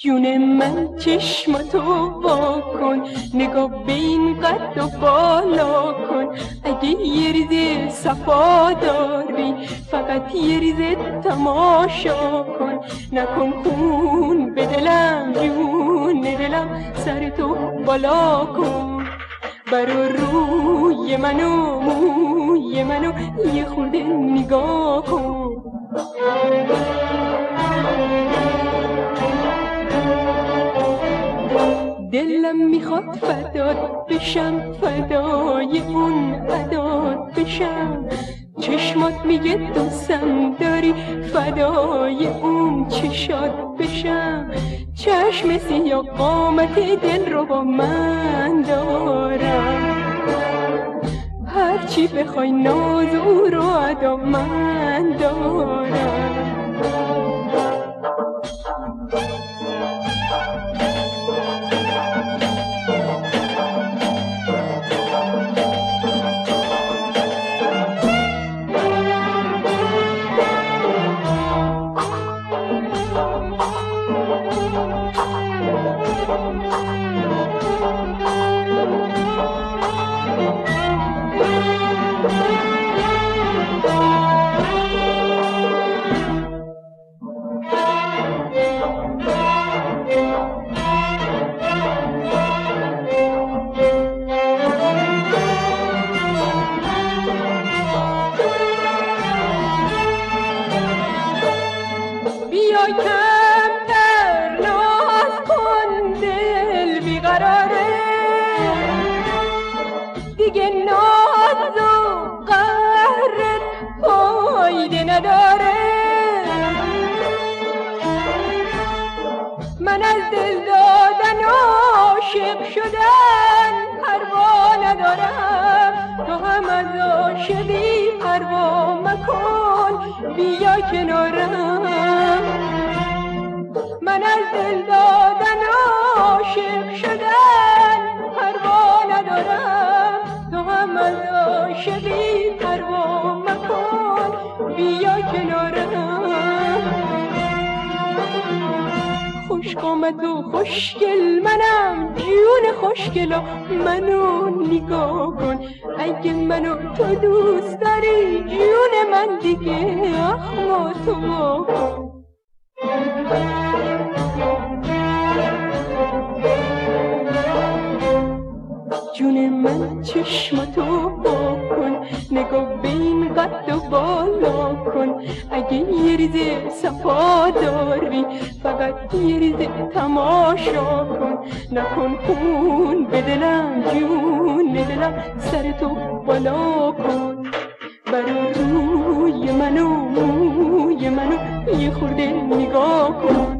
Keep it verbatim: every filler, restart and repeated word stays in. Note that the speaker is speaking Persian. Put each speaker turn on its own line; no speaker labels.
جون من چشماتو وا کن، نگاه به این قد و بالا کن. اگه یه ریزه صفا داری فقط یه ریزه تماشا کن. نکن خون به دلم جون دلم، سرتو بالا کن. برو روی منو موی منو یه خورده نگاه کن. دلم میخواد فدات بشم، فدای اون عدات بشم. چشمات میگه دوستم داری، فدای اون چشات بشم. چشم سیاه قامت دل رو با من دارم، هرچی بخوای ناز او رو ادا من دارم. کمتر ناز کن، دل بیقراره دیگه، ناز و قهرت فایده نداره. من از دل دادن عاشق شدن پروا ندارم، تو هم از عاشقی پروا مکن، بیا کنارم. من از دل دادن عاشق شدن پروا ندارم، تو هم از عاشقی پروا مکن، بیا کنارم. خوش قامت و خوشگل منم، جون خوشگلا منو نگاه کن. اگه منو تو دوست داری جون من دیگه اخما تو وا کن. جون من چشماتو وا کن، نگاه به این قد و بالا کن. اگه یه ریزه صفا داری فقط یه ریزه تماشا کن. نکن خون به دلم جون دلم، سرتو بالا کن. برو روی منو موی منو یه خورده نگاه کن.